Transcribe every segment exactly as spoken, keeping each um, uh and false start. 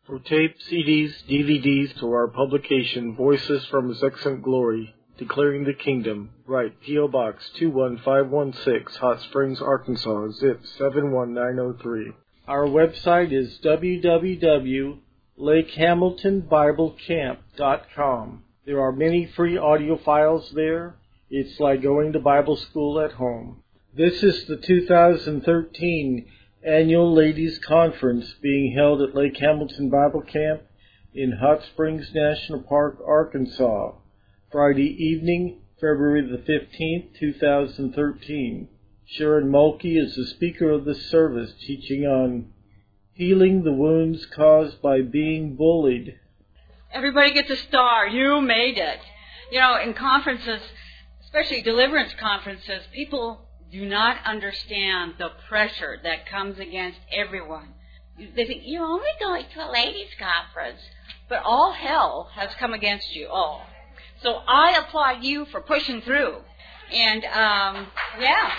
For tape, C Ds, D V Ds, to our publication, Voices from His Excellent Glory, Declaring the Kingdom, write P O. Box two one five one six, Hot Springs, Arkansas, zip seven one nine zero three. Our website is w w w dot lake hamilton bible camp dot com. There are many free audio files there. It's like going to Bible school at home. This is the two thousand thirteen Annual Ladies Conference being held at Lake Hamilton Bible Camp in Hot Springs National Park, Arkansas, Friday evening, February the fifteenth, two thousand thirteen. Sharon Mulkey is the speaker of this service, teaching on healing the wounds caused by being bullied. Everybody gets a star. You made it. You know, in conferences, especially deliverance conferences, people do not understand the pressure that comes against everyone. They think, you're only going to a ladies' conference. But all hell has come against you all. So I applaud you for pushing through. And, um, yeah.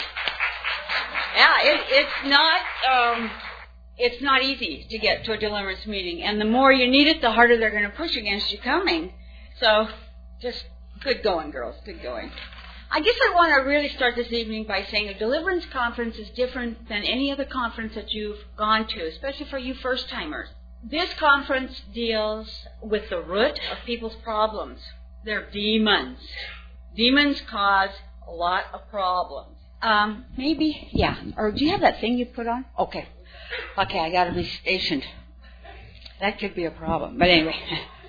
Yeah, it, it's not... Um, It's not easy to get to a deliverance meeting. And the more you need it, the harder they're going to push against you coming. So, just good going, girls. Good going. I guess I want to really start this evening by saying a deliverance conference is different than any other conference that you've gone to, especially for you first-timers. This conference deals with the root of people's problems. They're demons. Demons cause a lot of problems. Um, maybe, yeah. Or do you have that thing you put on? Okay. Okay, I got to be stationed. That could be a problem. But anyway.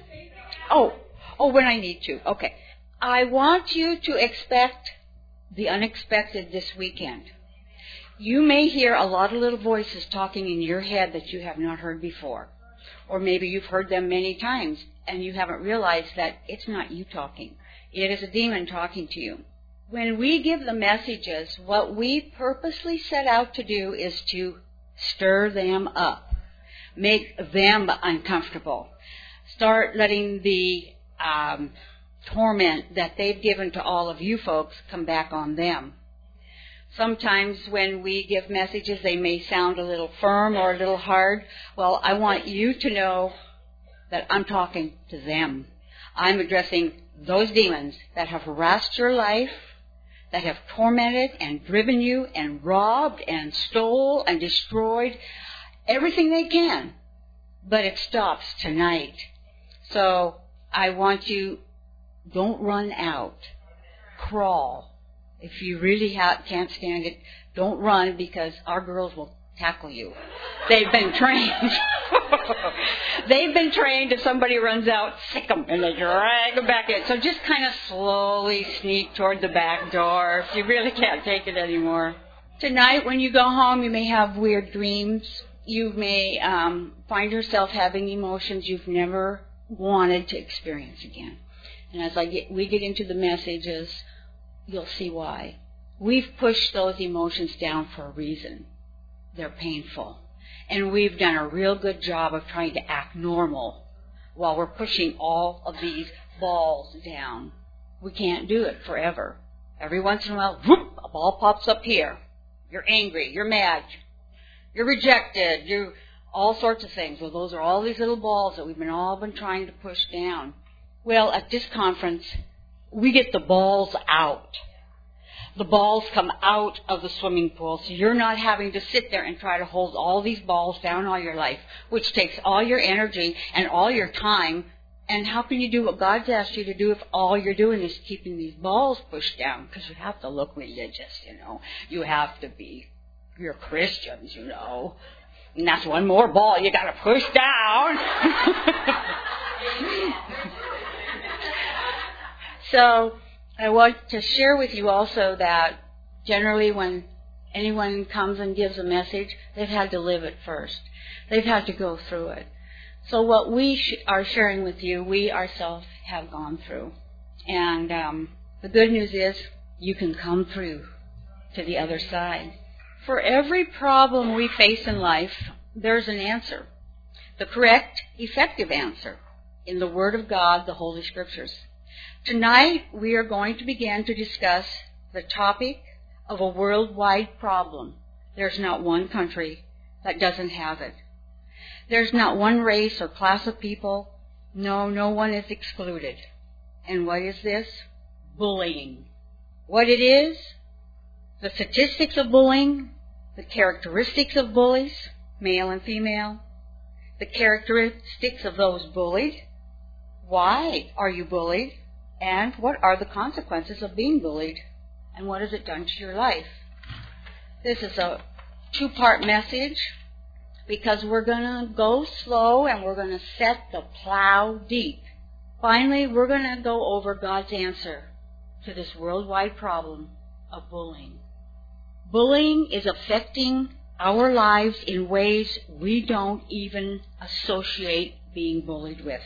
Oh, oh, when I need to. Okay. I want you to expect the unexpected this weekend. You may hear a lot of little voices talking in your head that you have not heard before. Or maybe you've heard them many times and you haven't realized that it's not you talking. It is a demon talking to you. When we give the messages, what we purposely set out to do is to stir them up. Make them uncomfortable. Start letting the um, torment that they've given to all of you folks come back on them. Sometimes when we give messages, they may sound a little firm or a little hard. Well, I want you to know that I'm talking to them. I'm addressing those demons that have harassed your life, that have tormented and driven you and robbed and stole and destroyed everything they can. But it stops tonight. So I want you, don't run out. Crawl. If you really ha- can't stand it, don't run, because our girls will tackle you. They've been trained. They've been trained. If somebody runs out, sick them, and they drag them back in. So just kind of slowly sneak toward the back door if you really can't take it anymore. Tonight, when you go home, you may have weird dreams. You may um, find yourself having emotions you've never wanted to experience again. And as I get, we get into the messages, you'll see why. We've pushed those emotions down for a reason. They're painful. And we've done a real good job of trying to act normal while we're pushing all of these balls down. We can't do it forever. Every once in a while, whoop, a ball pops up here. You're angry. You're mad. You're rejected. You're all sorts of things. Well, those are all these little balls that we've been all been trying to push down. Well, at this conference, we get the balls out. The balls come out of the swimming pool, so you're not having to sit there and try to hold all these balls down all your life, which takes all your energy and all your time. And how can you do what God's asked you to do if all you're doing is keeping these balls pushed down? Because you have to look religious, you know. You have to be, you're Christians, you know. And that's one more ball you got to push down. So I want to share with you also that generally when anyone comes and gives a message, they've had to live it first. They've had to go through it. So what we sh- are sharing with you, we ourselves have gone through. And um, the good news is you can come through to the other side. For every problem we face in life, there's an answer. The correct, effective answer in the Word of God, the Holy Scriptures. Tonight, we are going to begin to discuss the topic of a worldwide problem. There's not one country that doesn't have it. There's not one race or class of people. No, no one is excluded. And what is this? Bullying. What it is? The statistics of bullying, the characteristics of bullies, male and female, the characteristics of those bullied. Why are you bullied? And what are the consequences of being bullied? And what has it done to your life? This is a two-part message because we're going to go slow and we're going to set the plow deep. Finally, we're going to go over God's answer to this worldwide problem of bullying. Bullying is affecting our lives in ways we don't even associate being bullied with.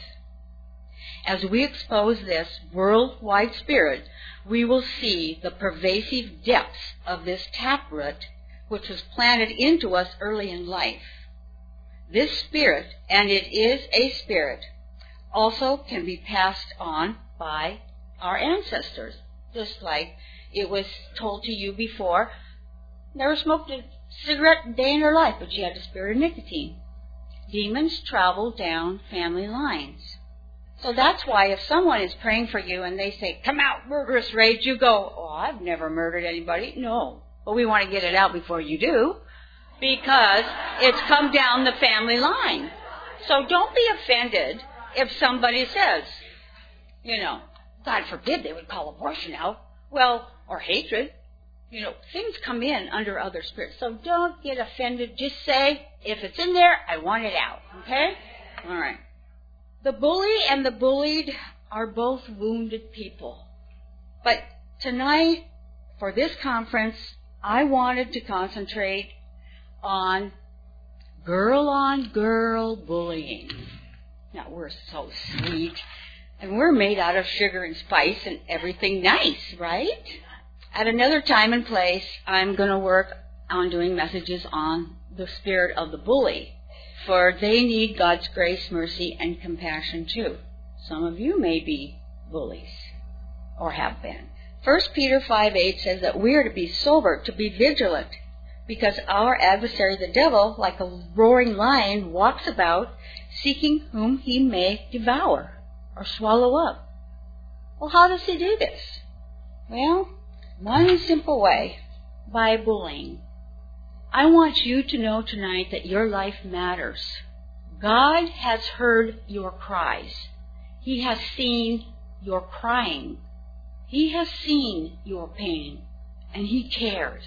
As we expose this worldwide spirit, we will see the pervasive depths of this taproot which was planted into us early in life. This spirit, and it is a spirit, also can be passed on by our ancestors, just like it was told to you before. Never smoked a cigarette a day in her life, but she had the spirit of nicotine. Demons travel down family lines. So that's why if someone is praying for you and they say, come out, murderous rage, you go, oh, I've never murdered anybody. No. But we want to get it out before you do, because it's come down the family line. So don't be offended if somebody says, you know, God forbid they would call abortion out. Well, or hatred. You know, things come in under other spirits. So don't get offended. Just say, if it's in there, I want it out. Okay? All right. The bully and the bullied are both wounded people. But tonight, for this conference, I wanted to concentrate on girl-on-girl bullying. Now, we're so sweet, and we're made out of sugar and spice and everything nice, right? At another time and place, I'm going to work on doing messages on the spirit of the bully, for they need God's grace, mercy, and compassion too. Some of you may be bullies, or have been. First Peter five eight says that we are to be sober, to be vigilant, because our adversary, the devil, like a roaring lion, walks about, seeking whom he may devour or swallow up. Well, how does he do this? Well, one simple way, by bullying. I want you to know tonight that your life matters. God has heard your cries. He has seen your crying. He has seen your pain, and He cares.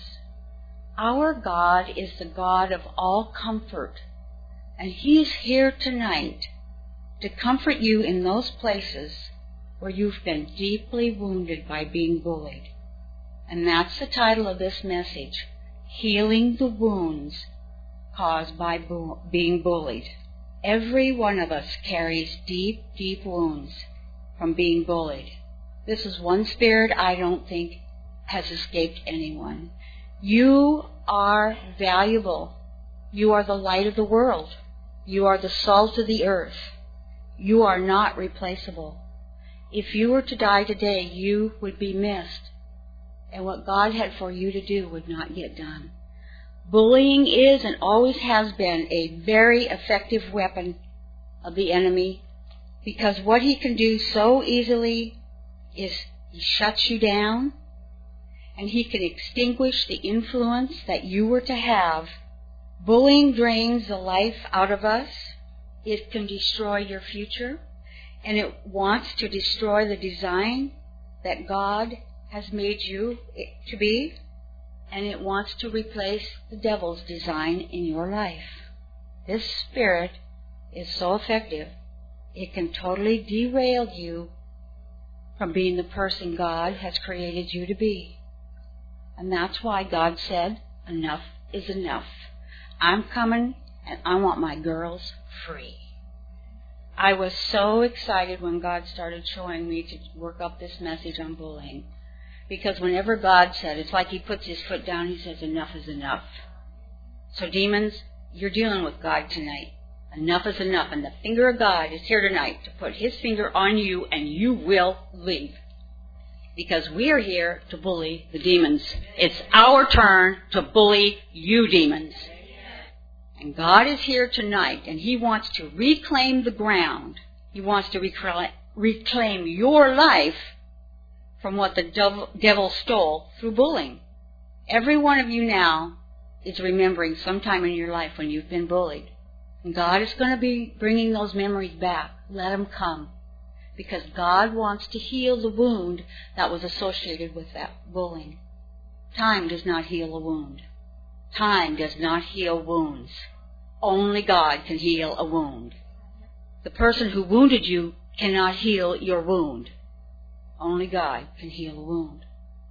Our God is the God of all comfort, and He is here tonight to comfort you in those places where you've been deeply wounded by being bullied. And that's the title of this message, Healing the Wounds Caused by bu- Being Bullied. Every one of us carries deep, deep wounds from being bullied. This is one spirit I don't think has escaped anyone. You are valuable. You are the light of the world. You are the salt of the earth. You are not replaceable. If you were to die today, you would be missed. And what God had for you to do would not get done. Bullying is and always has been a very effective weapon of the enemy, because what he can do so easily is he shuts you down, and he can extinguish the influence that you were to have. Bullying drains the life out of us. It can destroy your future, and it wants to destroy the design that God has made you to be, and it wants to replace the devil's design in your life. This spirit is so effective, it can totally derail you from being the person God has created you to be. And that's why God said, enough is enough. I'm coming, and I want my girls free. I was so excited when God started showing me to work up this message on bullying. Because whenever God said, it's like He puts His foot down, He says, enough is enough. So demons, you're dealing with God tonight. Enough is enough. And the finger of God is here tonight to put His finger on you, and you will leave. Because we are here to bully the demons. It's our turn to bully you, demons. And God is here tonight, and He wants to reclaim the ground. He wants to recla- reclaim your life from what the devil, devil stole through bullying. Every one of you now is remembering sometime in your life when you've been bullied. And God is going to be bringing those memories back. Let them come. Because God wants to heal the wound that was associated with that bullying. Time does not heal a wound. Time does not heal wounds. Only God can heal a wound. The person who wounded you cannot heal your wound. Only God can heal a wound.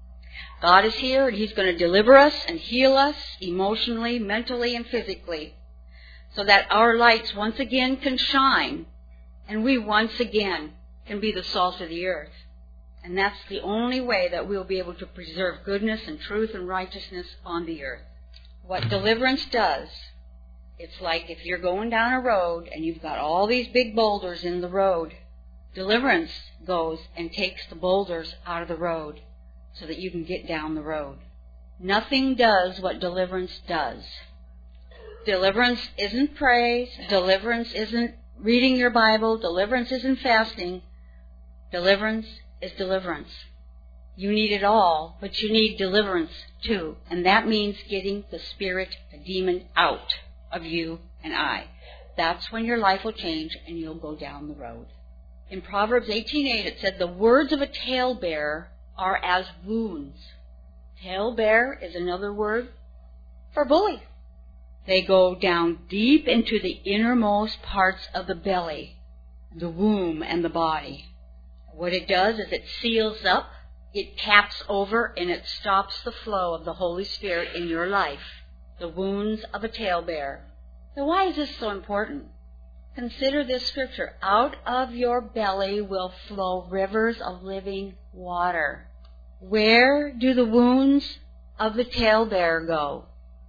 God is here, and He's going to deliver us and heal us emotionally, mentally, and physically, so that our lights once again can shine, and we once again can be the salt of the earth. And that's the only way that we'll be able to preserve goodness and truth and righteousness on the earth. What deliverance does, it's like if you're going down a road and you've got all these big boulders in the road. Deliverance goes and takes the boulders out of the road so that you can get down the road. Nothing does what deliverance does. Deliverance isn't praise. Deliverance isn't reading your Bible. Deliverance isn't fasting. Deliverance is deliverance. You need it all, but you need deliverance too. And that means getting the spirit, the demon, out of you and I. That's when your life will change and you'll go down the road. In Proverbs eighteen eight it said, the words of a talebearer are as wounds. Talebearer is another word for bully. They go down deep into the innermost parts of the belly, the womb, and the body. What it does is it seals up, it caps over, and it stops the flow of the Holy Spirit in your life. The wounds of a talebearer. Now, why is this so important? Consider this scripture. Out of your belly will flow rivers of living water. Where do the wounds of the talebearer go?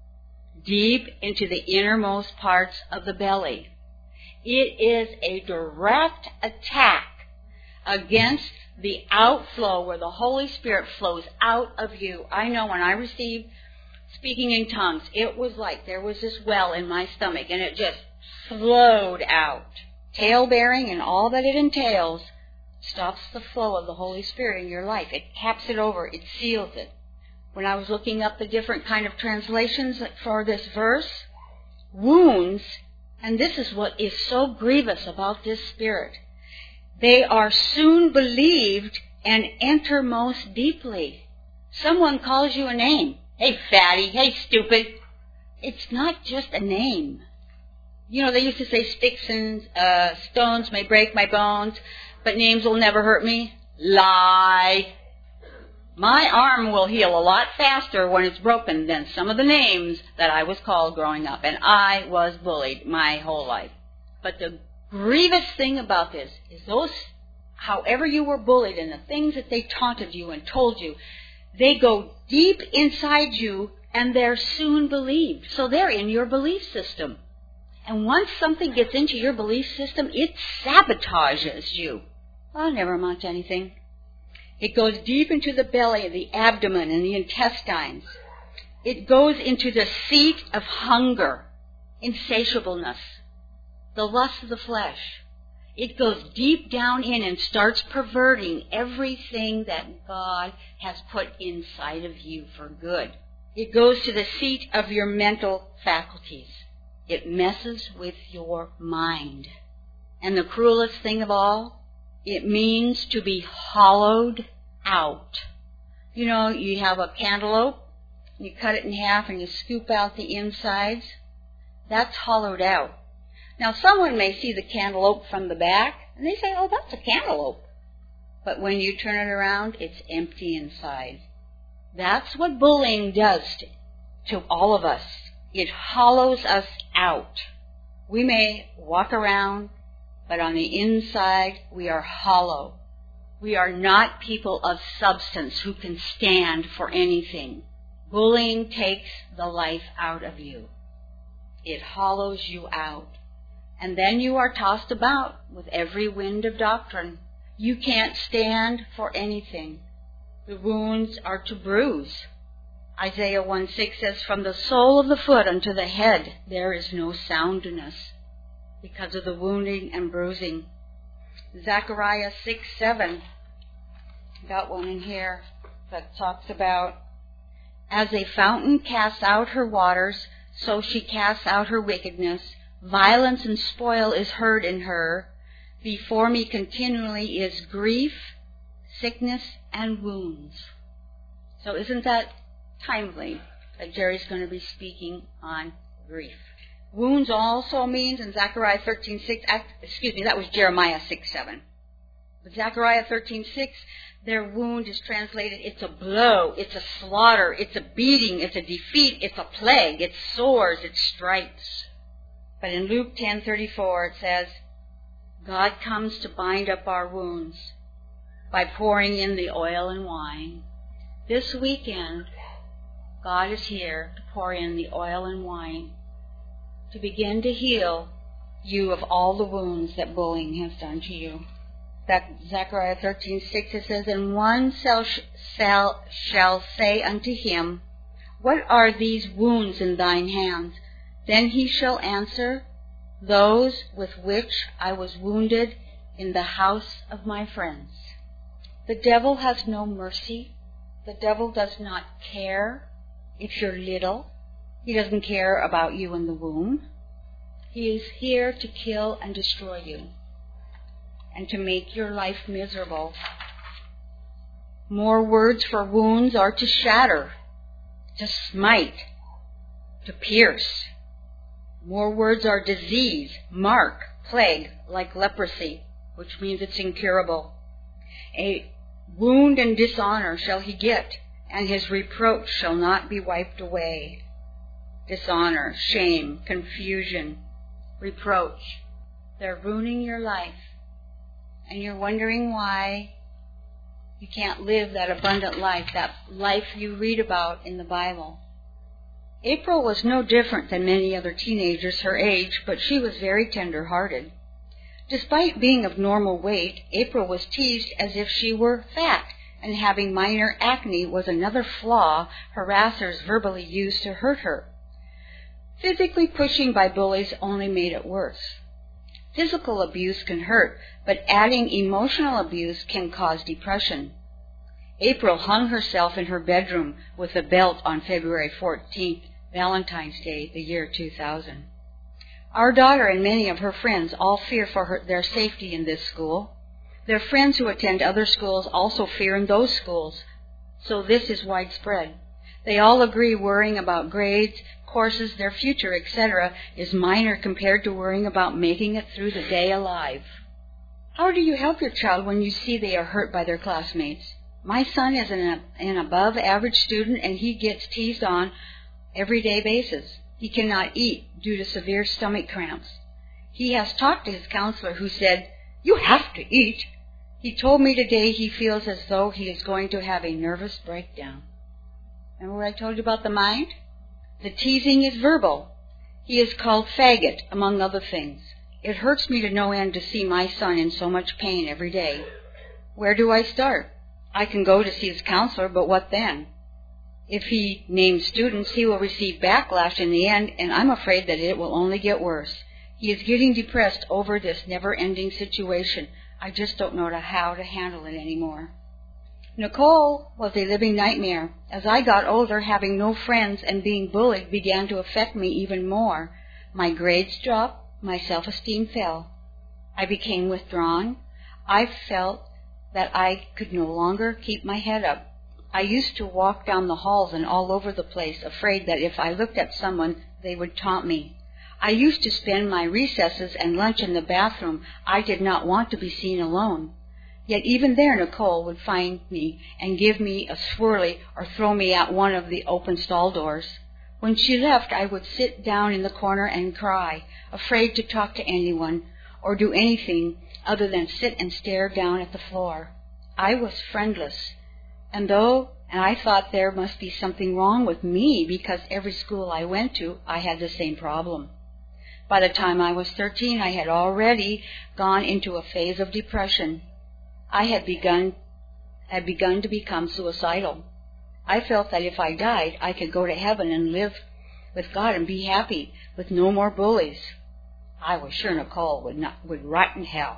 Deep into the innermost parts of the belly. It is a direct attack against the outflow where the Holy Spirit flows out of you. I know when I received speaking in tongues, it was like there was this well in my stomach and it just flowed out. Tale-bearing and all that it entails stops the flow of the Holy Spirit in your life. It caps it over. It seals it. When I was looking up the different kind of translations for this verse, wounds, and this is what is so grievous about this spirit, they are soon believed and enter most deeply. Someone calls you a name. Hey, fatty. Hey, stupid. It's not just a name. You know, they used to say sticks and uh, stones may break my bones, but names will never hurt me. Lie. My arm will heal a lot faster when it's broken than some of the names that I was called growing up. And I was bullied my whole life. But the grievous thing about this is those, however you were bullied and the things that they taunted you and told you, they go deep inside you and they're soon believed. So they're in your belief system. And once something gets into your belief system, it sabotages you. I'll never amount to anything. It goes deep into the belly, the abdomen, and the intestines. It goes into the seat of hunger, insatiableness, the lust of the flesh. It goes deep down in and starts perverting everything that God has put inside of you for good. It goes to the seat of your mental faculties. It messes with your mind. And the cruelest thing of all, it means to be hollowed out. You know, you have a cantaloupe, you cut it in half and you scoop out the insides. That's hollowed out. Now, someone may see the cantaloupe from the back, and they say, oh, that's a cantaloupe. But when you turn it around, it's empty inside. That's what bullying does to, to all of us. It hollows us out. We may walk around, but on the inside, we are hollow. We are not people of substance who can stand for anything. Bullying takes the life out of you. It hollows you out. And then you are tossed about with every wind of doctrine. You can't stand for anything. The wounds are to bruise. Isaiah one six says, from the sole of the foot unto the head there is no soundness because of the wounding and bruising. Zechariah six seven, got one in here that talks about, as a fountain casts out her waters, so she casts out her wickedness. Violence and spoil is heard in her. Before me continually is grief, sickness, and wounds. So isn't that timely that Jerry's going to be speaking on grief? Wounds also means in Zechariah thirteen six, excuse me, that was Jeremiah six seven. But Zechariah thirteen six, their wound is translated, it's a blow, it's a slaughter, it's a beating, it's a defeat, it's a plague, it's sores, it's stripes. But in Luke ten thirty-four it says, God comes to bind up our wounds by pouring in the oil and wine. This weekend, God is here to pour in the oil and wine to begin to heal you of all the wounds that bullying has done to you. That Zechariah thirteen six, it says, and one shall, shall, shall say unto him, what are these wounds in thine hands? Then he shall answer, those with which I was wounded in the house of my friends. The devil has no mercy. The devil does not care if you're little. He doesn't care about you in the womb. He is here to kill and destroy you and to make your life miserable. More words for wounds are to shatter, to smite, to pierce. More words are disease, mark, plague, like leprosy, which means it's incurable. A wound and dishonor shall he get, and his reproach shall not be wiped away. Dishonor, shame, confusion, reproach. They're ruining your life. And you're wondering why you can't live that abundant life, that life you read about in the Bible. April was no different than many other teenagers her age, but she was very tender-hearted. Despite being of normal weight, April was teased as if she were fat, and having minor acne was another flaw harassers verbally used to hurt her. Physically pushing by bullies only made it worse. Physical abuse can hurt, but adding emotional abuse can cause depression. April hung herself in her bedroom with a belt on February fourteenth, Valentine's Day, the year two thousand. Our daughter and many of her friends all fear for her, their safety in this school. Their friends who attend other schools also fear in those schools, so this is widespread. They all agree worrying about grades, courses, their future, et cetera is minor compared to worrying about making it through the day alive. How do you help your child when you see they are hurt by their classmates? My son is an, an above average student and he gets teased on everyday basis. He cannot eat due to severe stomach cramps. He has talked to his counselor who said, you have to eat. He told me today he feels as though he is going to have a nervous breakdown. Remember what I told you about the mind? The teasing is verbal. He is called faggot, among other things. It hurts me to no end to see my son in so much pain every day. Where do I start? I can go to see his counselor, but what then? If he names students, he will receive backlash in the end, and I'm afraid that it will only get worse. He is getting depressed over this never-ending situation. I just don't know how to handle it anymore. Nicole was a living nightmare. As I got older, having no friends and being bullied began to affect me even more. My grades dropped, my self-esteem fell. I became withdrawn. I felt that I could no longer keep my head up. I used to walk down the halls and all over the place, afraid that if I looked at someone, they would taunt me. I used to spend my recesses and lunch in the bathroom. I did not want to be seen alone. Yet even there Nicole would find me and give me a swirly or throw me out one of the open stall doors. When she left, I would sit down in the corner and cry, afraid to talk to anyone or do anything other than sit and stare down at the floor. I was friendless, and though and I thought there must be something wrong with me because every school I went to, I had the same problem. By the time I was thirteen, I had already gone into a phase of depression. I had begun had begun to become suicidal. I felt that if I died, I could go to heaven and live with God and be happy with no more bullies. I was sure Nicole would not would rot in hell.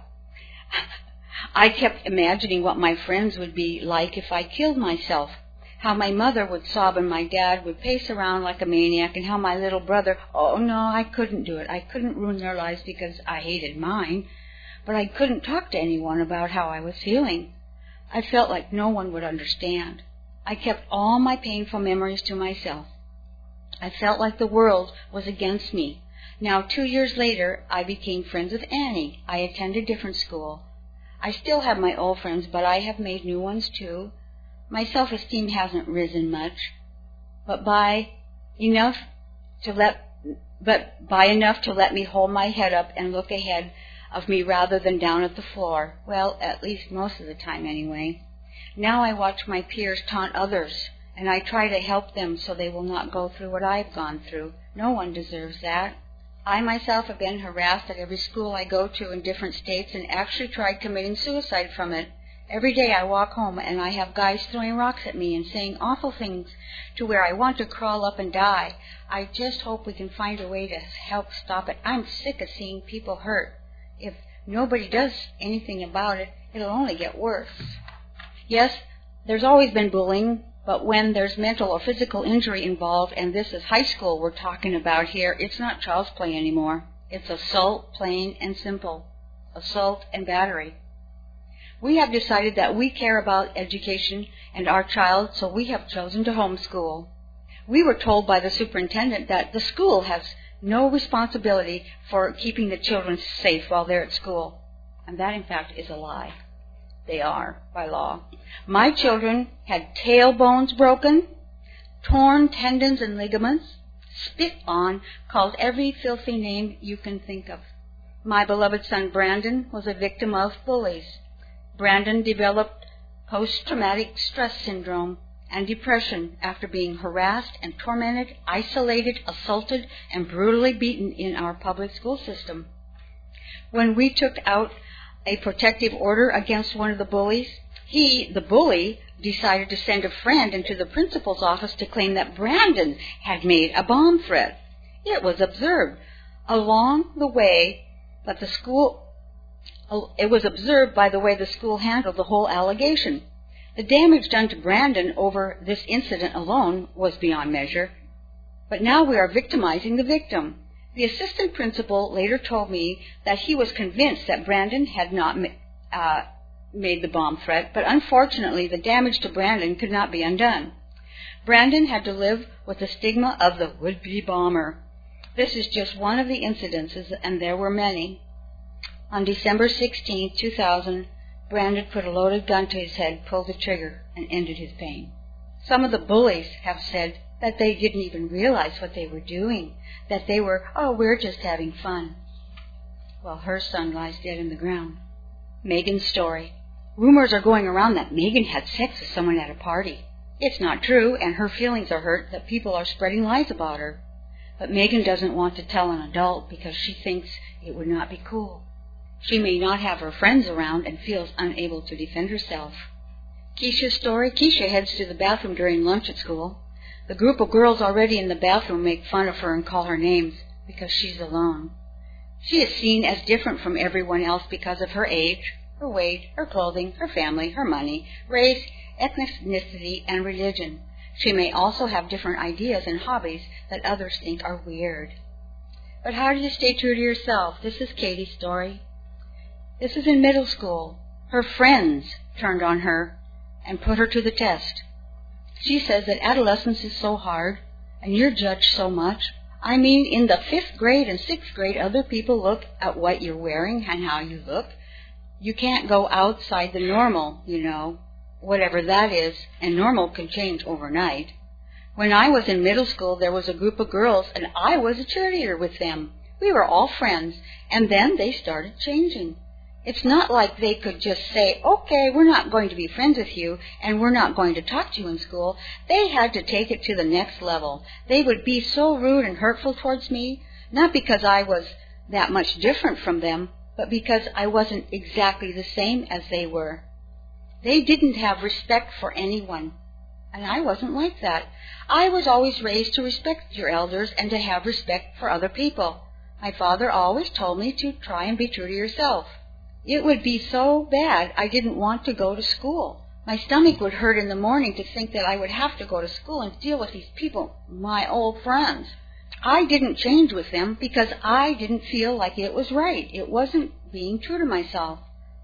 I kept imagining what my friends would be like if I killed myself, how my mother would sob and my dad would pace around like a maniac, and how my little brother, oh no, I couldn't do it. I couldn't ruin their lives because I hated mine, but I couldn't talk to anyone about how I was feeling. I felt like no one would understand. I kept all my painful memories to myself. I felt like the world was against me. Now, two years later, I became friends with Annie. I attended a different school. I still have my old friends, but I have made new ones too. My self-esteem hasn't risen much, but by enough to let, but by enough to let me hold my head up and look ahead of me rather than down at the floor. Well, at least most of the time anyway. Now I watch my peers taunt others, and I try to help them so they will not go through what I've gone through. No one deserves that. I myself have been harassed at every school I go to in different states and actually tried committing suicide from it. Every day I walk home and I have guys throwing rocks at me and saying awful things to where I want to crawl up and die. I just hope we can find a way to help stop it. I'm sick of seeing people hurt. If nobody does anything about it, it'll only get worse. Yes, there's always been bullying, but when there's mental or physical injury involved, and this is high school we're talking about here, it's not child's play anymore. It's assault, plain and simple. Assault and battery. We have decided that we care about education and our child, so we have chosen to homeschool. We were told by the superintendent that the school has no responsibility for keeping the children safe while they're at school. And that, in fact, is a lie. They are, by law. My children had tailbones broken, torn tendons and ligaments, spit on, called every filthy name you can think of. My beloved son Brandon was a victim of bullies. Brandon developed post-traumatic stress syndrome and depression after being harassed and tormented, isolated, assaulted, and brutally beaten in our public school system. When we took out a protective order against one of the bullies, he, the bully, decided to send a friend into the principal's office to claim that Brandon had made a bomb threat. It was observed along the way, but the school, it was observed by the way the school handled the whole allegation. The damage done to Brandon over this incident alone was beyond measure, but now we are victimizing the victim. The assistant principal later told me that he was convinced that Brandon had not uh, made the bomb threat, but unfortunately the damage to Brandon could not be undone. Brandon had to live with the stigma of the would-be bomber. This is just one of the incidences, and there were many. On December sixteenth, two thousand, Brandon put a loaded gun to his head, pulled the trigger, and ended his pain. Some of the bullies have said that they didn't even realize what they were doing, that they were, oh, we're just having fun. Well, her son lies dead in the ground. Megan's story. Rumors are going around that Megan had sex with someone at a party. It's not true, and her feelings are hurt that people are spreading lies about her. But Megan doesn't want to tell an adult because she thinks it would not be cool. She may not have her friends around and feels unable to defend herself. Keisha's story. Keisha heads to the bathroom during lunch at school. The group of girls already in the bathroom make fun of her and call her names because she's alone. She is seen as different from everyone else because of her age, her weight, her clothing, her family, her money, race, ethnicity, and religion. She may also have different ideas and hobbies that others think are weird. But how do you stay true to yourself? This is Katie's story. This is in middle school. Her friends turned on her and put her to the test. She says that adolescence is so hard, and you're judged so much. I mean, in the fifth grade and sixth grade, other people look at what you're wearing and how you look. You can't go outside the normal, you know, whatever that is, and normal can change overnight. When I was in middle school, there was a group of girls, and I was a cheerleader with them. We were all friends, and then they started changing. It's not like they could just say, okay, we're not going to be friends with you, and we're not going to talk to you in school. They had to take it to the next level. They would be so rude and hurtful towards me, not because I was that much different from them, but because I wasn't exactly the same as they were. They didn't have respect for anyone, And I wasn't like that. I was always raised to respect your elders and to have respect for other people. My father always told me to try and be true to yourself. It would be so bad I didn't want to go to school. My stomach would hurt in the morning to think that I would have to go to school and deal with these people, my old friends. I didn't change with them because I didn't feel like it was right. It wasn't being true to myself.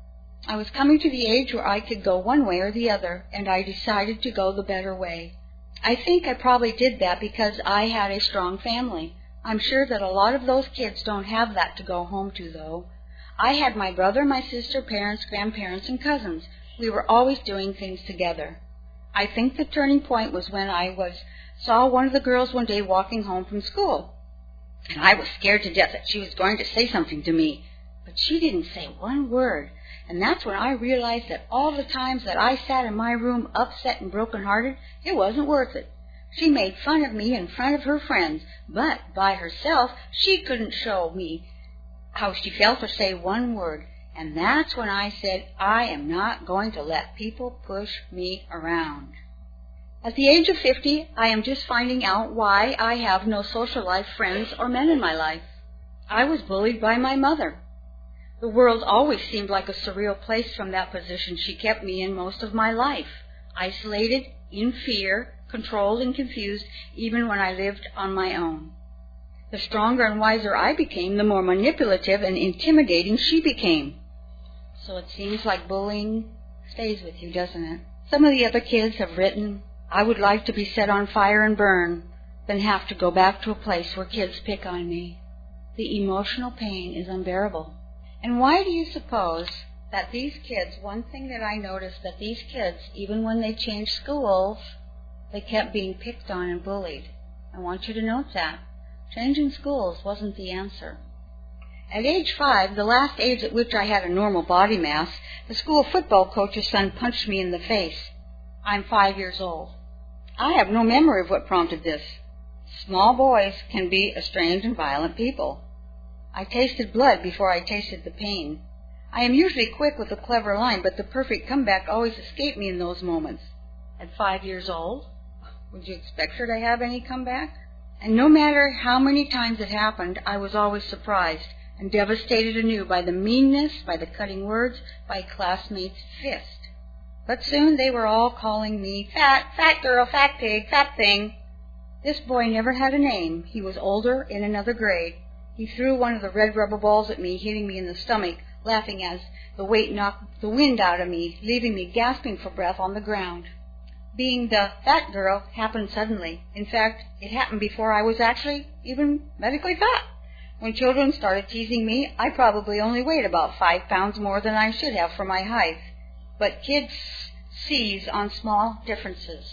I was coming to the age where I could go one way or the other, and I decided to go the better way. I think I probably did that because I had a strong family. I'm sure that a lot of those kids don't have that to go home to, though. I had my brother, my sister, parents, grandparents, and cousins. We were always doing things together. I think the turning point was when I was saw one of the girls one day walking home from school. And I was scared to death that she was going to say something to me. But she didn't say one word. And that's when I realized that all the times that I sat in my room upset and broken-hearted, it wasn't worth it. She made fun of me in front of her friends, but by herself she couldn't show me how she felt or say one word. And that's when I said, I am not going to let people push me around. At the age of fifty, I am just finding out why I have no social life, friends, or men in my life. I was bullied by my mother. The world always seemed like a surreal place from that position she kept me in most of my life, isolated, in fear, controlled and confused, even when I lived on my own. The stronger and wiser I became, the more manipulative and intimidating she became. So it seems like bullying stays with you, doesn't it? Some of the other kids have written, I would like to be set on fire and burn, than have to go back to a place where kids pick on me. The emotional pain is unbearable. And why do you suppose that these kids, one thing that I noticed, that these kids, even when they changed schools, they kept being picked on and bullied. I want you to note that. Changing schools wasn't the answer. At age five, the last age at which I had a normal body mass, the school football coach's son punched me in the face. I'm five years old. I have no memory of what prompted this. Small boys can be strange and violent people. I tasted blood before I tasted the pain. I am usually quick with a clever line, but the perfect comeback always escaped me in those moments. At five years old, would you expect her to have any comeback? And no matter how many times it happened, I was always surprised and devastated anew by the meanness, by the cutting words, by classmates' fist. But soon they were all calling me fat, fat girl, fat pig, fat thing. This boy never had a name. He was older, in another grade. He threw one of the red rubber balls at me, hitting me in the stomach, laughing as the weight knocked the wind out of me, leaving me gasping for breath on the ground. Being the fat girl happened suddenly. In fact, it happened before I was actually even medically fat. When children started teasing me, I probably only weighed about five pounds more than I should have for my height. But kids seize on small differences.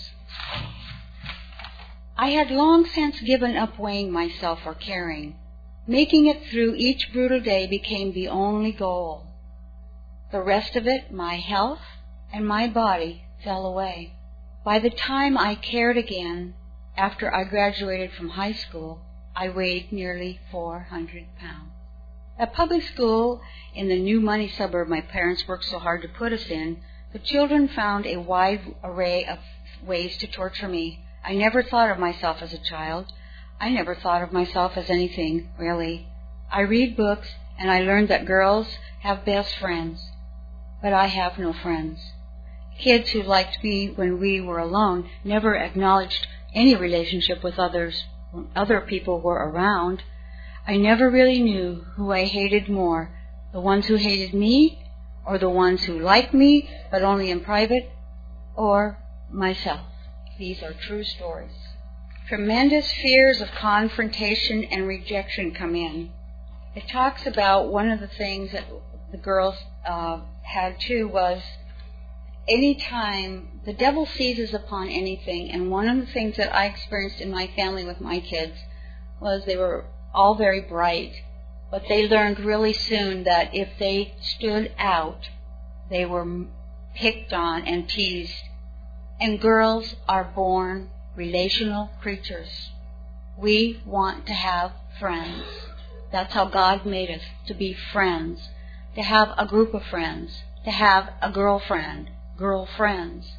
I had long since given up weighing myself or caring. Making it through each brutal day became the only goal. The rest of it, my health and my body, fell away. By the time I cared again, after I graduated from high school, I weighed nearly four hundred pounds. At public school, in the new money suburb my parents worked so hard to put us in, the children found a wide array of ways to torture me. I never thought of myself as a child. I never thought of myself as anything, really. I read books, and I learned that girls have best friends, but I have no friends. Kids who liked me when we were alone never acknowledged any relationship with others when other people were around. I never really knew who I hated more, the ones who hated me, or the ones who liked me, but only in private, or myself. These are true stories. Tremendous fears of confrontation and rejection come in. It talks about one of the things that the girls uh, had too was any time the devil seizes upon anything, and one of the things that I experienced in my family with my kids was they were all very bright, but they learned really soon that if they stood out, they were picked on and teased. And girls are born relational creatures. We want to have friends. That's how God made us, to be friends, to have a group of friends, to have a girlfriend, girlfriends.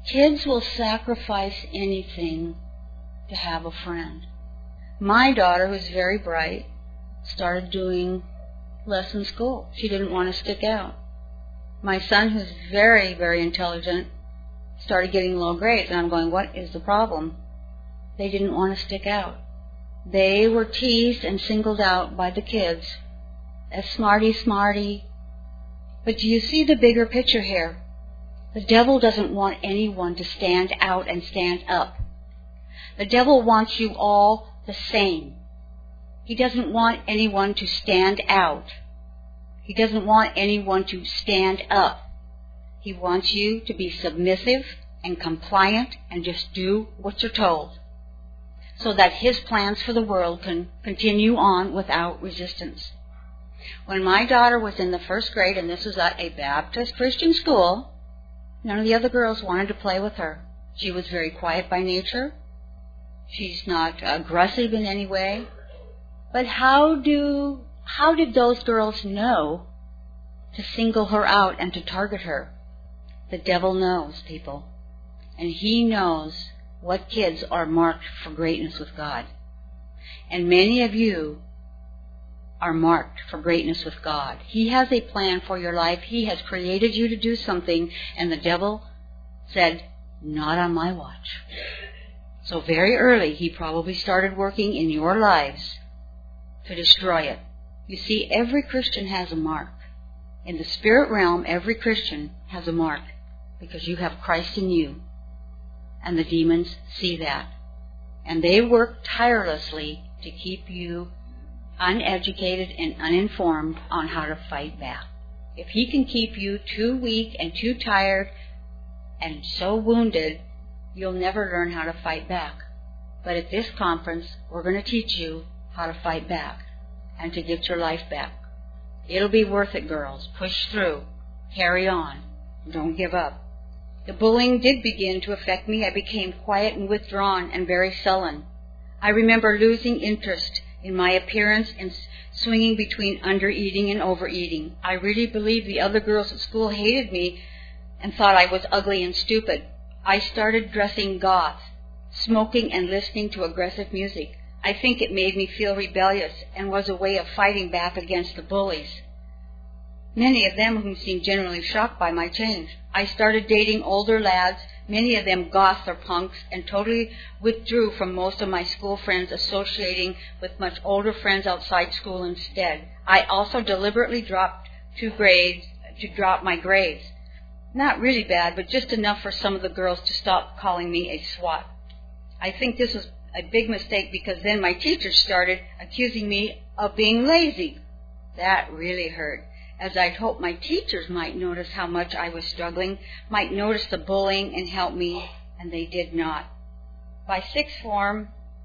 Kids will sacrifice anything to have a friend. My daughter, who's very bright, started doing less in school. She didn't want to stick out. My son, who's very, very intelligent, started getting low grades, and I'm going, what is the problem? They didn't want to stick out. They were teased and singled out by the kids as smarty, smarty. But do you see the bigger picture here? The devil doesn't want anyone to stand out and stand up. The devil wants you all the same. He doesn't want anyone to stand out. He doesn't want anyone to stand up. He wants you to be submissive and compliant and just do what you're told, so that his plans for the world can continue on without resistance. When my daughter was in the first grade, and this was at a Baptist Christian school, none of the other girls wanted to play with her. She was very quiet by nature. She's not aggressive in any way. But how do how did those girls know to single her out and to target her? The devil knows, people. And he knows what kids are marked for greatness with God. And many of you are marked for greatness with God. He has a plan for your life. He has created you to do something, and the devil said, not on my watch. So very early, he probably started working in your lives to destroy it. You see, every Christian has a mark. In the spirit realm, every Christian has a mark, because you have Christ in you. And the demons see that. And they work tirelessly to keep you uneducated and uninformed on how to fight back. If he can keep you too weak and too tired and so wounded, you'll never learn how to fight back. But at this conference, we're going to teach you how to fight back and to get your life back. It'll be worth it, girls. Push through. Carry on. Don't give up. The bullying did begin to affect me. I became quiet and withdrawn and very sullen. I remember losing interest in my appearance and swinging between undereating and overeating. I really believe the other girls at school hated me and thought I was ugly and stupid. I started dressing goth, smoking and listening to aggressive music. I think it made me feel rebellious and was a way of fighting back against the bullies, many of them who seemed genuinely shocked by my change. I started dating older lads, many of them goths or punks, and totally withdrew from most of my school friends, associating with much older friends outside school instead. I also deliberately dropped two grades to drop my grades. Not really bad, but just enough for some of the girls to stop calling me a swot. I think this was a big mistake, because then my teachers started accusing me of being lazy. That really hurt, as I'd hoped my teachers might notice how much I was struggling, might notice the bullying and help me, and they did not. By sixth form,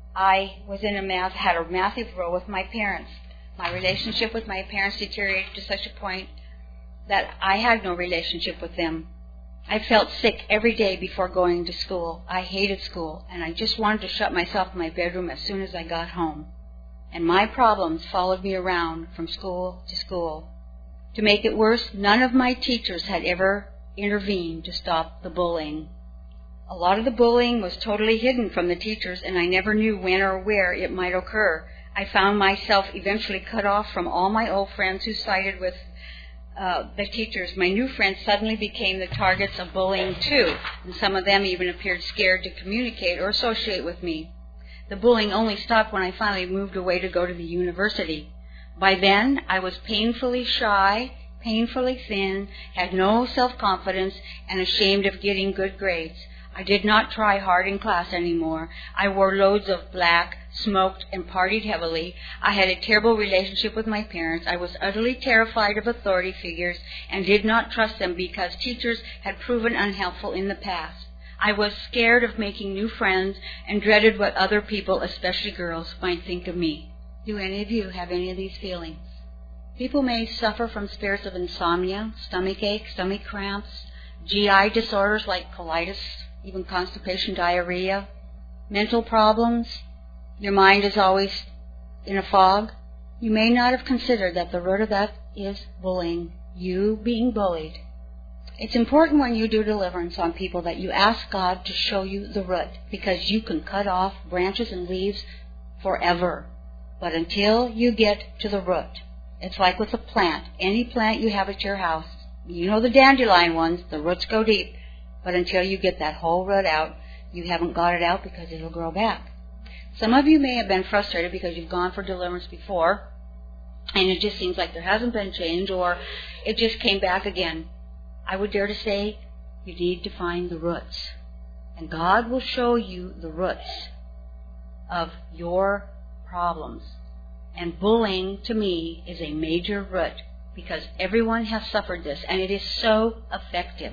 I was in a math, had a massive row with my parents. My relationship with my parents deteriorated to such a point that I had no relationship with them. I felt sick every day before going to school. I hated school, and I just wanted to shut myself in my bedroom as soon as I got home. And my problems followed me around from school to school. To make it worse, none of my teachers had ever intervened to stop the bullying. A lot of the bullying was totally hidden from the teachers, and I never knew when or where it might occur. I found myself eventually cut off from all my old friends who sided with uh, the teachers. My new friends suddenly became the targets of bullying too, and some of them even appeared scared to communicate or associate with me. The bullying only stopped when I finally moved away to go to the university. By then, I was painfully shy, painfully thin, had no self-confidence, and ashamed of getting good grades. I did not try hard in class anymore. I wore loads of black, smoked, and partied heavily. I had a terrible relationship with my parents. I was utterly terrified of authority figures and did not trust them because teachers had proven unhelpful in the past. I was scared of making new friends and dreaded what other people, especially girls, might think of me. Do any of you have any of these feelings? People may suffer from spirits of insomnia, stomach ache, stomach cramps, G I disorders like colitis, even constipation, diarrhea, mental problems. Your mind is always in a fog. You may not have considered that the root of that is bullying, you being bullied. It's important when you do deliverance on people that you ask God to show you the root, because you can cut off branches and leaves forever. But until you get to the root, it's like with a plant. Any plant you have at your house, you know the dandelion ones, the roots go deep. But until you get that whole root out, you haven't got it out because it'll grow back. Some of you may have been frustrated because you've gone for deliverance before, and it just seems like there hasn't been change, or it just came back again. I would dare to say you need to find the roots. And God will show you the roots of your problems. And bullying, to me, is a major root, because everyone has suffered this, and it is so effective.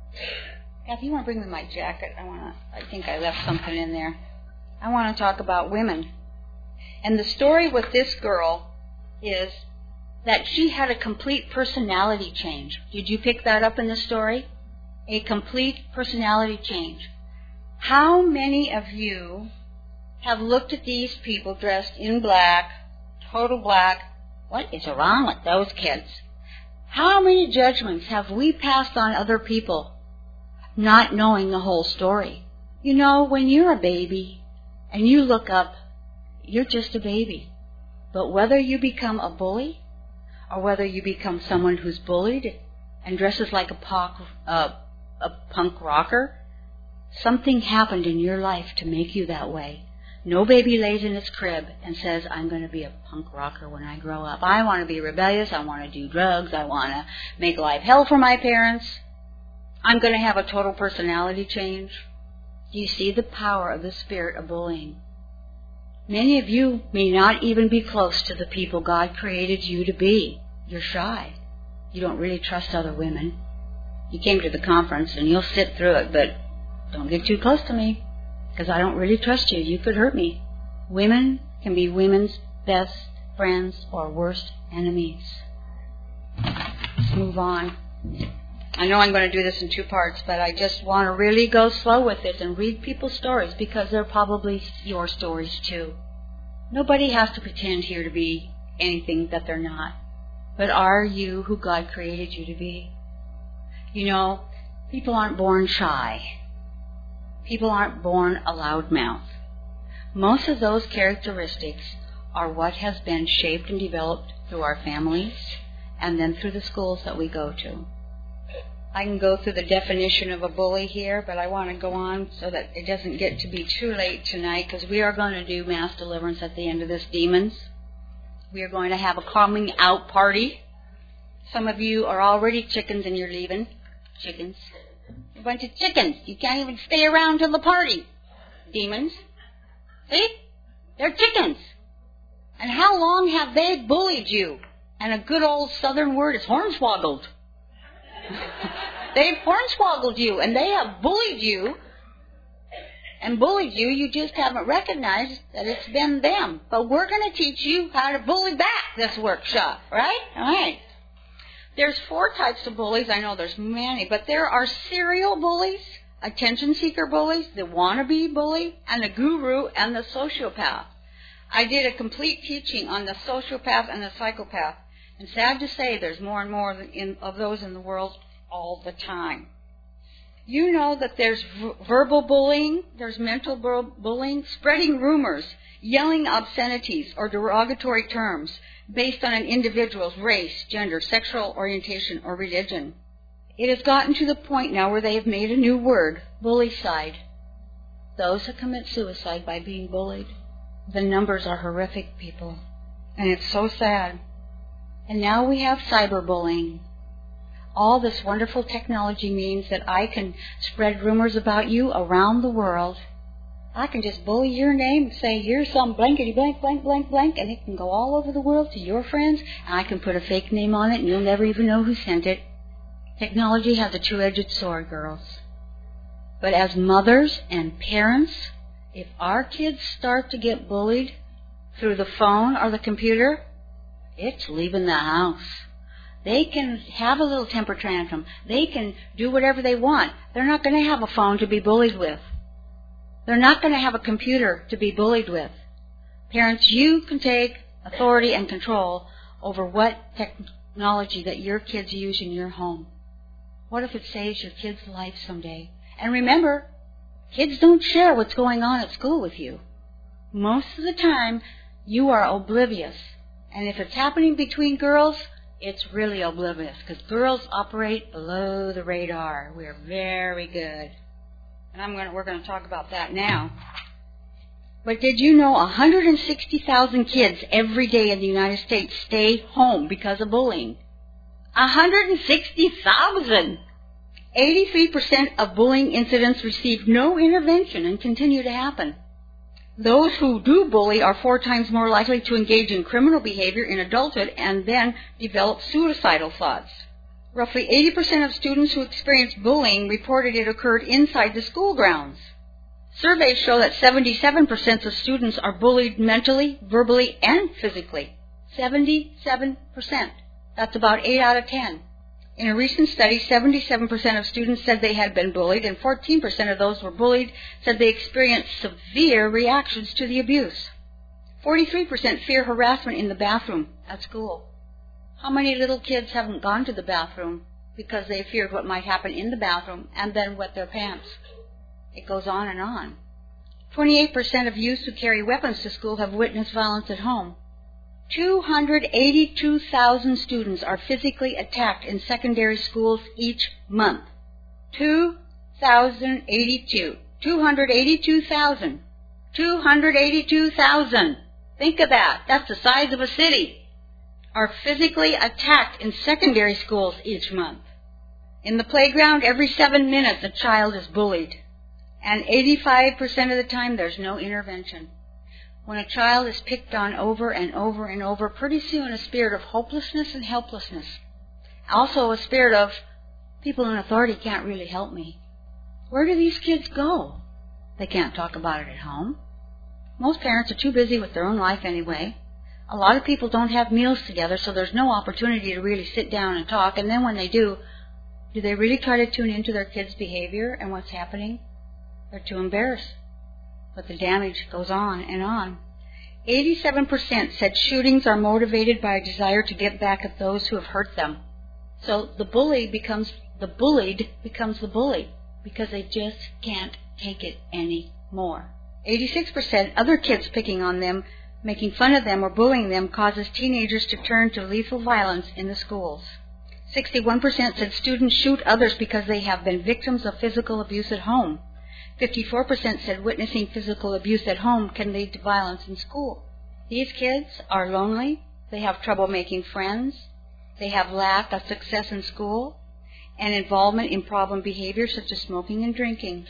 Kathy, you want to bring me my jacket? I want to. I think I left something in there. I want to talk about women. And the story with this girl is that she had a complete personality change. Did you pick that up in the story? A complete personality change. How many of you have looked at these people dressed in black, total black? What is wrong with those kids? How many judgments have we passed on other people, not knowing the whole story? You know, when you're a baby and you look up, you're just a baby. But whether you become a bully, or whether you become someone who's bullied and dresses like a punk, uh, a punk rocker, something happened in your life to make you that way. No baby lays in its crib and says, I'm going to be a punk rocker when I grow up. I want to be rebellious. I want to do drugs. I want to make life hell for my parents. I'm going to have a total personality change. Do you see the power of the spirit of bullying? Many of you may not even be close to the people God created you to be. You're shy. You don't really trust other women. You came to the conference and you'll sit through it, but don't get too close to me, because I don't really trust you. You could hurt me. Women can be women's best friends or worst enemies. Let's move on. I know I'm going to do this in two parts, but I just want to really go slow with it and read people's stories, because they're probably your stories too. Nobody has to pretend here to be anything that they're not. But are you who God created you to be? You know, people aren't born shy. People aren't born a loudmouth. Most of those characteristics are what has been shaped and developed through our families and then through the schools that we go to. I can go through the definition of a bully here, but I want to go on so that it doesn't get to be too late tonight, because we are going to do mass deliverance at the end of this, demons. We are going to have a coming out party. Some of you are already chickens and you're leaving. Chickens. A bunch of chickens. You can't even stay around till the party. Demons. See? They're chickens. And how long have they bullied you? And a good old southern word is hornswoggled. They've hornswoggled you, and they have bullied you. And bullied you, you just haven't recognized that it's been them. But we're going to teach you how to bully back this workshop, right? All right. There's four types of bullies. I know there's many, but there are serial bullies, attention seeker bullies, the wannabe bully, and the guru and the sociopath. I did a complete teaching on the sociopath and the psychopath. And sad to say, there's more and more in, of those in the world all the time. You know that there's v- verbal bullying, there's mental bu- bullying, spreading rumors, yelling obscenities or derogatory terms based on an individual's race, gender, sexual orientation, or religion. It has gotten to the point now where they have made a new word, bullycide. Those who commit suicide by being bullied. The numbers are horrific, people. And it's so sad. And now we have cyberbullying. All this wonderful technology means that I can spread rumors about you around the world. I can just bully your name and say, here's some blankety blank, blank, blank, blank, and it can go all over the world to your friends, and I can put a fake name on it, and you'll never even know who sent it. Technology has a two-edged sword, girls. But as mothers and parents, if our kids start to get bullied through the phone or the computer, it's leaving the house. They can have a little temper tantrum. They can do whatever they want. They're not going to have a phone to be bullied with. They're not going to have a computer to be bullied with. Parents, you can take authority and control over what technology that your kids use in your home. What if it saves your kid's life someday? And remember, kids don't share what's going on at school with you. Most of the time, you are oblivious. And if it's happening between girls, it's really oblivious, because girls operate below the radar. We're very good. And I'm gonna, we're going to talk about that now. But did you know one hundred sixty thousand kids every day in the United States stay home because of bullying? one hundred sixty thousand! eighty-three percent of bullying incidents receive no intervention and continue to happen. Those who do bully are four times more likely to engage in criminal behavior in adulthood and then develop suicidal thoughts. Roughly eighty percent of students who experienced bullying reported it occurred inside the school grounds. Surveys show that seventy-seven percent of students are bullied mentally, verbally, and physically. seventy-seven percent. That's about eight out of ten. In a recent study, seventy-seven percent of students said they had been bullied, and fourteen percent of those who were bullied said they experienced severe reactions to the abuse. forty-three percent fear harassment in the bathroom at school. How many little kids haven't gone to the bathroom because they feared what might happen in the bathroom and then wet their pants? It goes on and on. twenty-eight percent of youths who carry weapons to school have witnessed violence at home. two hundred eighty-two thousand students are physically attacked in secondary schools each month. two thousand eighty-two. two hundred eighty-two thousand. two hundred eighty-two thousand. Think of that. That's the size of a city. Are physically attacked in secondary schools each month. In the playground, every seven minutes a child is bullied. And eighty-five percent of the time there's no intervention. When a child is picked on over and over and over, pretty soon a spirit of hopelessness and helplessness. Also a spirit of, people in authority can't really help me. Where do these kids go? They can't talk about it at home. Most parents are too busy with their own life anyway. A lot of people don't have meals together, so there's no opportunity to really sit down and talk. And then when they do, do they really try to tune into their kids' behavior and what's happening? They're too embarrassed. But the damage goes on and on. eighty-seven percent said shootings are motivated by a desire to get back at those who have hurt them. So the bully becomes, the bullied becomes the bully because they just can't take it anymore. eighty-six percent other kids picking on them, making fun of them or bullying them causes teenagers to turn to lethal violence in the schools. sixty-one percent said students shoot others because they have been victims of physical abuse at home. fifty-four percent said witnessing physical abuse at home can lead to violence in school. These kids are lonely, they have trouble making friends, they have lack of success in school, and involvement in problem behavior such as smoking and drinking.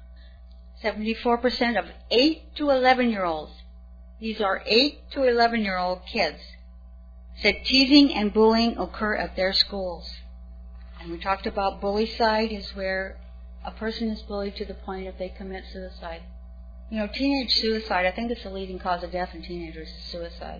seventy-four percent of eight to eleven-year-olds, these are eight to eleven-year-old kids, said teasing and bullying occur at their schools. And we talked about bullycide is where a person is bullied to the point that they commit suicide. You know, teenage suicide, I think it's the leading cause of death in teenagers, is suicide.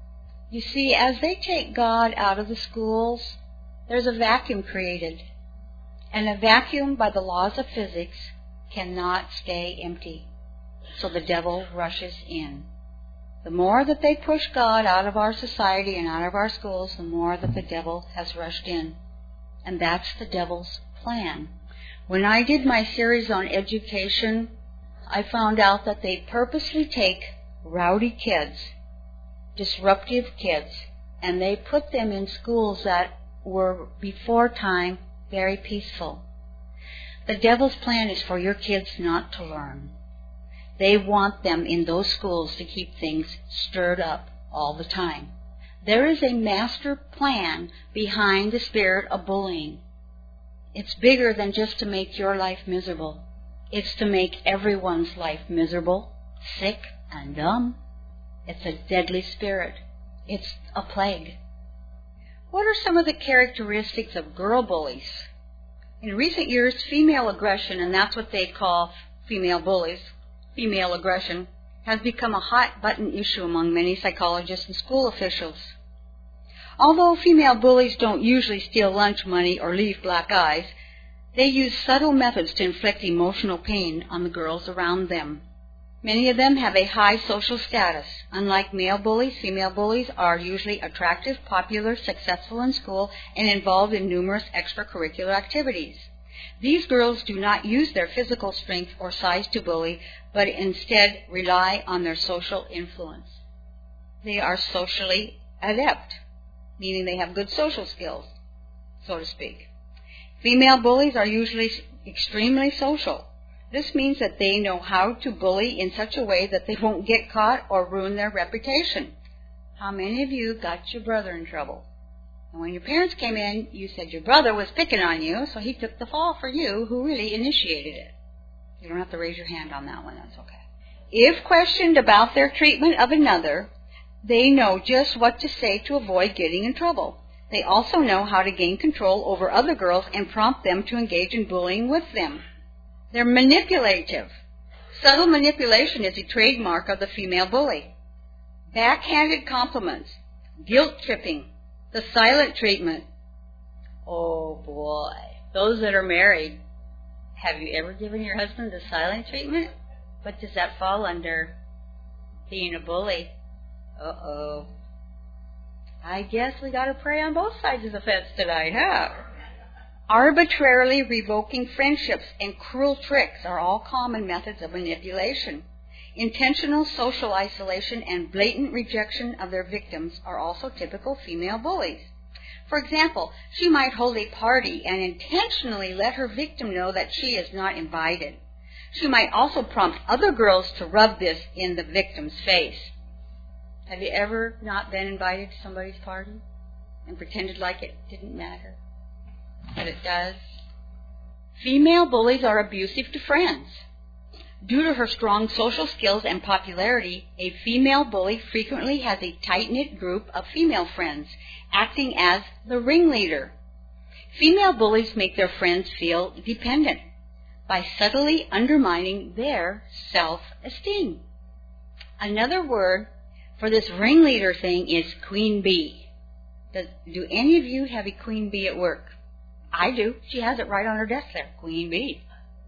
You see, as they take God out of the schools, there's a vacuum created. And a vacuum, by the laws of physics, cannot stay empty. So the devil rushes in. The more that they push God out of our society and out of our schools, the more that the devil has rushed in. And that's the devil's plan. When I did my series on education, I found out that they purposely take rowdy kids, disruptive kids, and they put them in schools that were, before time, very peaceful. The devil's plan is for your kids not to learn. They want them in those schools to keep things stirred up all the time. There is a master plan behind the spirit of bullying. It's bigger than just to make your life miserable. It's to make everyone's life miserable, sick, and dumb. It's a deadly spirit. It's a plague. What are some of the characteristics of girl bullies? In recent years, female aggression, and that's what they call female bullies, female aggression, has become a hot-button issue among many psychologists and school officials. Although female bullies don't usually steal lunch money or leave black eyes, they use subtle methods to inflict emotional pain on the girls around them. Many of them have a high social status. Unlike male bullies, female bullies are usually attractive, popular, successful in school, and involved in numerous extracurricular activities. These girls do not use their physical strength or size to bully, but instead rely on their social influence. They are socially adept, meaning they have good social skills, so to speak. Female bullies are usually extremely social. This means that they know how to bully in such a way that they won't get caught or ruin their reputation. How many of you got your brother in trouble? And when your parents came in, you said your brother was picking on you, so he took the fall for you, who really initiated it. You don't have to raise your hand on that one, that's okay. If questioned about their treatment of another, they know just what to say to avoid getting in trouble. They also know how to gain control over other girls and prompt them to engage in bullying with them. They're manipulative. Subtle manipulation is a trademark of the female bully. Backhanded compliments, guilt-tripping, the silent treatment. Oh boy, those that are married, have you ever given your husband the silent treatment? What does that fall under? Being a bully. Uh-oh. I guess we got to pray on both sides of the fence tonight, huh? Arbitrarily revoking friendships and cruel tricks are all common methods of manipulation. Intentional social isolation and blatant rejection of their victims are also typical female bullies. For example, she might hold a party and intentionally let her victim know that she is not invited. She might also prompt other girls to rub this in the victim's face. Have you ever not been invited to somebody's party and pretended like it didn't matter? But it does. Female bullies are abusive to friends. Due to her strong social skills and popularity, a female bully frequently has a tight-knit group of female friends, acting as the ringleader. Female bullies make their friends feel dependent by subtly undermining their self-esteem. Another word for this ringleader thing is queen bee. Does, do any of you have a queen bee at work? I do. She has it right on her desk there. Queen bee.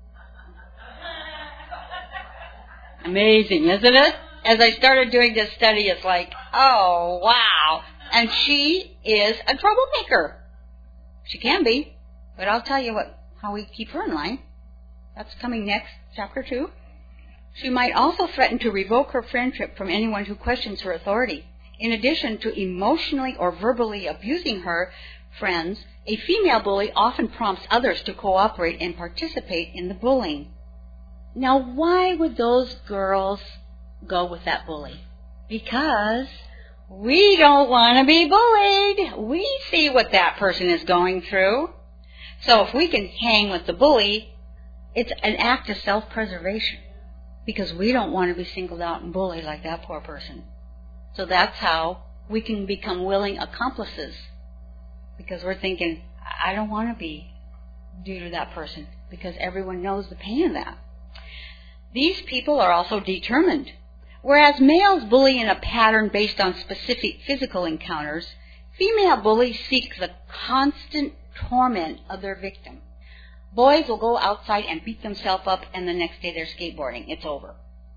Amazing, isn't it? As I started doing this study, it's like, oh, wow. And she is a troublemaker. She can be. But I'll tell you what, how we keep her in line. That's coming next, chapter two. She might also threaten to revoke her friendship from anyone who questions her authority. In addition to emotionally or verbally abusing her friends, a female bully often prompts others to cooperate and participate in the bullying. Now, why would those girls go with that bully? Because we don't want to be bullied. We see what that person is going through. So if we can hang with the bully, it's an act of self-preservation because we don't want to be singled out and bullied like that poor person. So that's how we can become willing accomplices because we're thinking, I don't want to be due to that person because everyone knows the pain of that. These people are also determined. Whereas males bully in a pattern based on specific physical encounters, female bullies seek the constant torment of their victim. Boys will go outside and beat themselves up, and the next day they're skateboarding. It's over.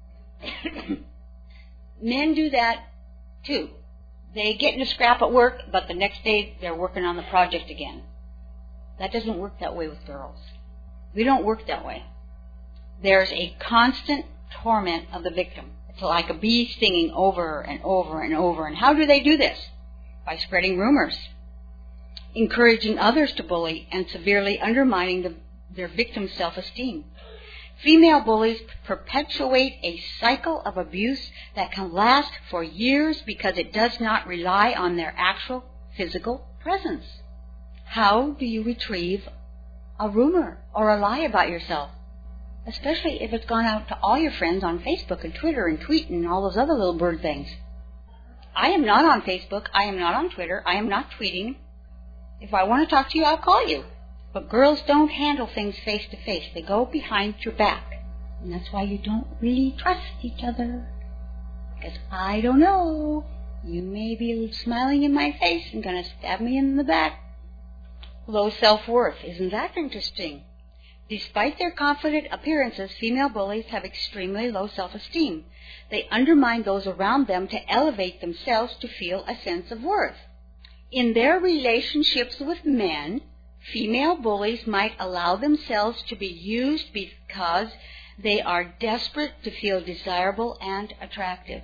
Men do that too. They get in a scrap at work, but the next day they're working on the project again. That doesn't work that way with girls. We don't work that way. There's a constant torment of the victim. It's like a bee stinging over and over and over. And how do they do this? By spreading rumors, encouraging others to bully, and severely undermining the, their victim's self-esteem. Female bullies perpetuate a cycle of abuse that can last for years because it does not rely on their actual physical presence. How do you retrieve a rumor or a lie about yourself? Especially if it's gone out to all your friends on Facebook and Twitter and tweet and all those other little bird things. I am not on Facebook. I am not on Twitter. I am not tweeting. If I want to talk to you, I'll call you. But girls don't handle things face to face. They go behind your back. And that's why you don't really trust each other. Because I don't know. You may be smiling in my face and going to stab me in the back. Low self-worth. Isn't that interesting? Despite their confident appearances, female bullies have extremely low self-esteem. They undermine those around them to elevate themselves to feel a sense of worth. In their relationships with men, female bullies might allow themselves to be used because they are desperate to feel desirable and attractive.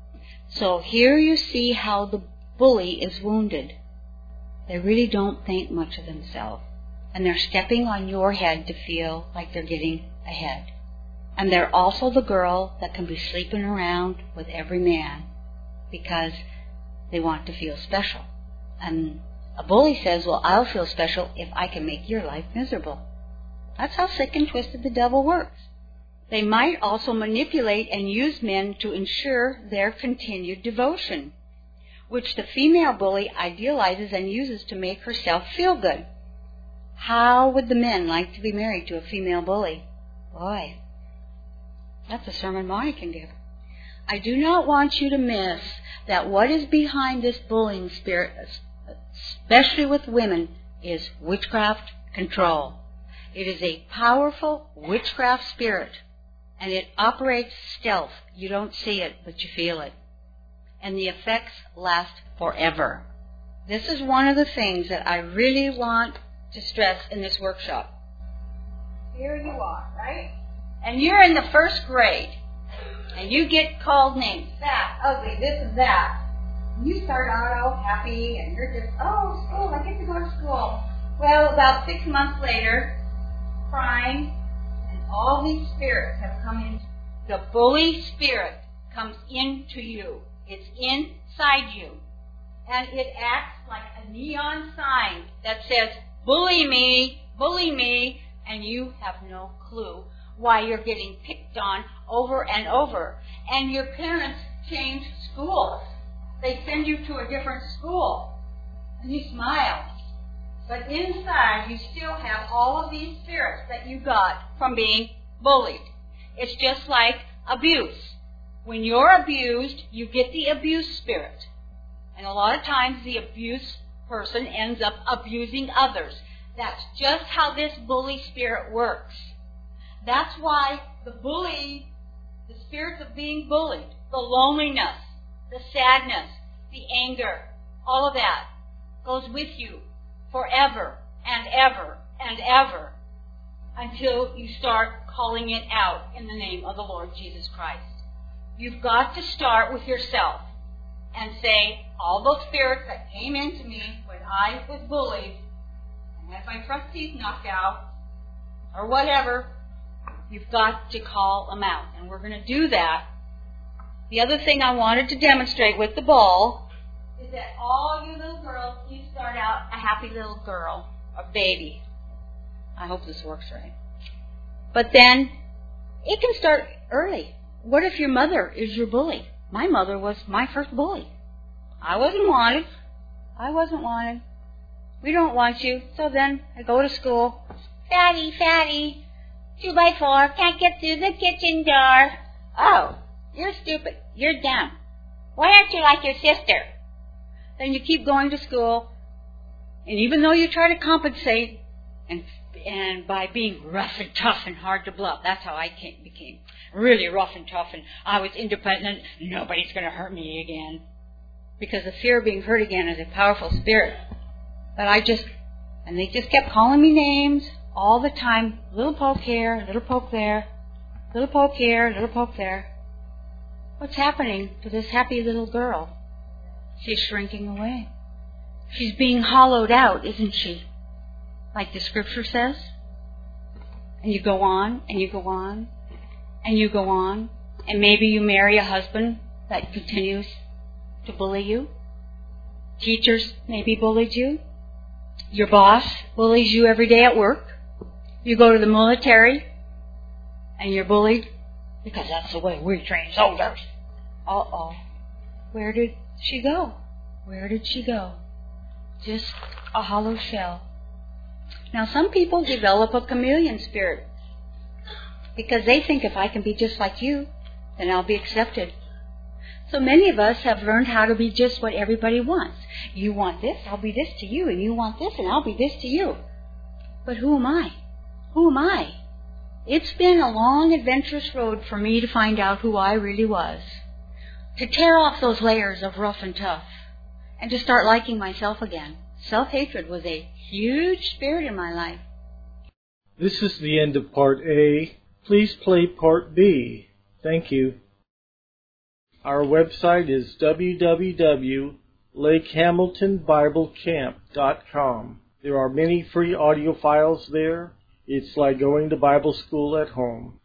So here you see how the bully is wounded. They really don't think much of themselves. And they're stepping on your head to feel like they're getting ahead. And they're also the girl that can be sleeping around with every man because they want to feel special. And a bully says, well, I'll feel special if I can make your life miserable. That's how sick and twisted the devil works. They might also manipulate and use men to ensure their continued devotion, which the female bully idealizes and uses to make herself feel good. How would the men like to be married to a female bully? Boy, that's a sermon Bonnie can give. I do not want you to miss that what is behind this bullying spirit, especially with women, is witchcraft control. It is a powerful witchcraft spirit, and it operates stealth. You don't see it, but you feel it. And the effects last forever. This is one of the things that I really want to stress in this workshop. Here you are, right? And you're in the first grade, and you get called names, fat, ugly, this and that. And you start out all happy, and you're just, oh, school, I get to go to school. Well, about six months later, crying, and all these spirits have come in. The bully spirit comes into you. It's inside you. And it acts like a neon sign that says, bully me, bully me, and you have no clue why you're getting picked on over and over. And your parents change schools. They send you to a different school. And you smile. But inside, you still have all of these spirits that you got from being bullied. It's just like abuse. When you're abused, you get the abuse spirit. And a lot of times the abuse person ends up abusing others. That's just how this bully spirit works. That's why the bully, the spirits of being bullied, the loneliness, the sadness, the anger, all of that goes with you forever and ever and ever until you start calling it out in the name of the Lord Jesus Christ. You've got to start with yourself and say, all those spirits that came into me when I was bullied and had my front teeth knocked out or whatever, you've got to call them out. And we're going to do that. The other thing I wanted to demonstrate with the ball is that all you little girls, you start out a happy little girl, a baby. I hope this works right. But then it can start early. What if your mother is your bully? My mother was my first bully. I wasn't wanted. I wasn't wanted. We don't want you. So then I go to school. Fatty, fatty, two by four, can't get through the kitchen door. Oh, you're stupid. You're dumb. Why aren't you like your sister? Then you keep going to school, and even though you try to compensate, and and by being rough and tough and hard to bluff, that's how I came, became really rough and tough, and I was independent. Nobody's going to hurt me again, because the fear of being hurt again is a powerful spirit. But I just, and they just kept calling me names all the time. Little poke here, little poke there, little poke here, little poke there. What's happening to this happy little girl? She's shrinking away. She's being hollowed out, isn't she? Like the scripture says. And you go on, and you go on, and you go on, and maybe you marry a husband that continues to bully you. Teachers maybe bullied you. Your boss bullies you every day at work. You go to the military, and you're bullied because that's the way we train soldiers. Uh-oh. Where did she go? Where did she go? Just a hollow shell. Now, some people develop a chameleon spirit because they think if I can be just like you, then I'll be accepted. So many of us have learned how to be just what everybody wants. You want this, I'll be this to you, and you want this, and I'll be this to you. But who am I? Who am I? It's been a long, adventurous road for me to find out who I really was. To tear off those layers of rough and tough. And to start liking myself again. Self-hatred was a huge spirit in my life. This is the end of Part A. Please play Part B. Thank you. Our website is w w w dot lake hamilton bible camp dot com. There are many free audio files there. It's like going to Bible school at home.